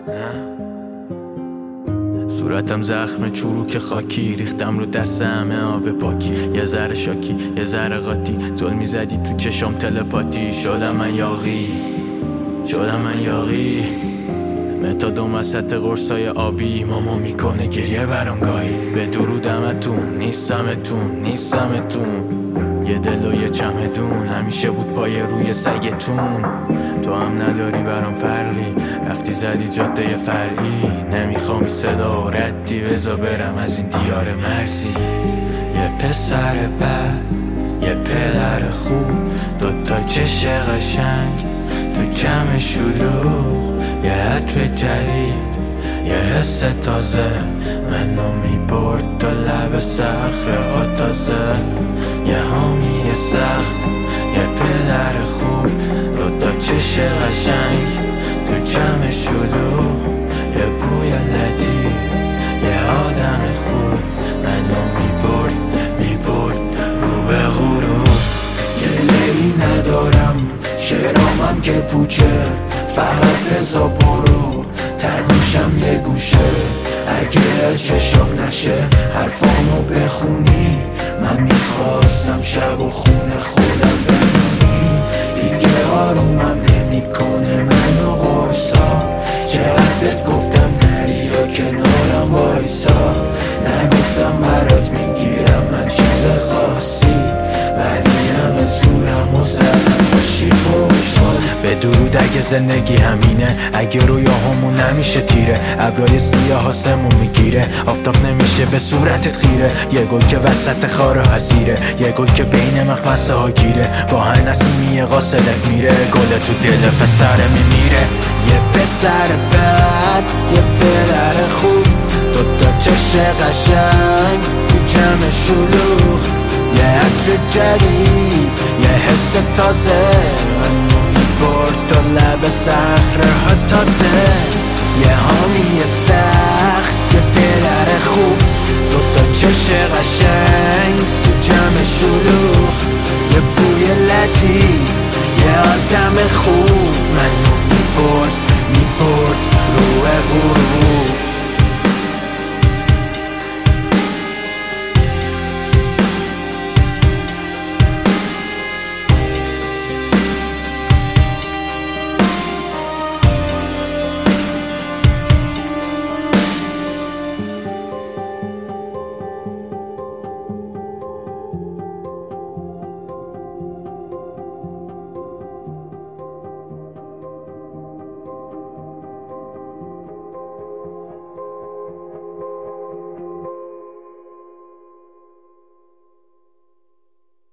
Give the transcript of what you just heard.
صورتم زخم چروک خاکی، ریختم رو دست همه آب پاکی. یه ذره شاکی یه ذره قاطی، زل میزدی تو چشم تلپاتی. شدم من یاغی متادم وسط قرصای آبی. ماما میکنه گریه برام گاهی. به درودمتون نیستمتون. یه دل و یه چمدون همیشه بود پای روی سگتون. تو هم نداری برام فرقی، رفتی زدی جاده فرعی. نمیخوام صدا ردی، بذار برم از این دیار مرزی. یه پسر بد یه پدر خوب، دوتا چش قشنگ تو جمع شلوغ. یه عطر جدید یه حس تازه، منو میبرد تا لب صخره ها تازه. یه حامی سخت یه پدر خوب، دوتا چش قشنگ تو جمع شلوغ. یه بوی لطیف یه آدم خوب، منو میبرد رو به غروب. گله‌ای ندارم شعرامم که پوچه، فقط بزا برو تنشم یه گوشه. اگه چشم نشه حرفامو بخونی، من میخواستم شب و خونه خودم بمونی. دیگه آرومم نمیکنه منو قرصا، چقدر بهت گفتم نری یا کنارم وایسا. نگفتم برات میگیرم من چیز خاصی، ولی همه زورم و زدم باشی خوشحال. به درود اگه زندگی همینه، اگه رویاهامون نمیشه تیره. ابرای سیاه آسمون میگیره، آفتاب نمیشه به صورتت خیره. یه گل که وسط خارا حسیره، یه گل که بین مخمسه ها گیره. با هر نسیمی قاصدت میره، گل تو دل پسر میمیره. یه پسر بد یه پدر خوب، دوتا چش قشنگ تو جمع شلوغ. یه عطر جدید یه حس تازه، منو میبرد تا لب صخره ها تازه. یه حامی سخت یه پدر خوب، دوتا چش قشنگ تو جمع شلوغ. یه بوی لطیف یه آدم خوب، منو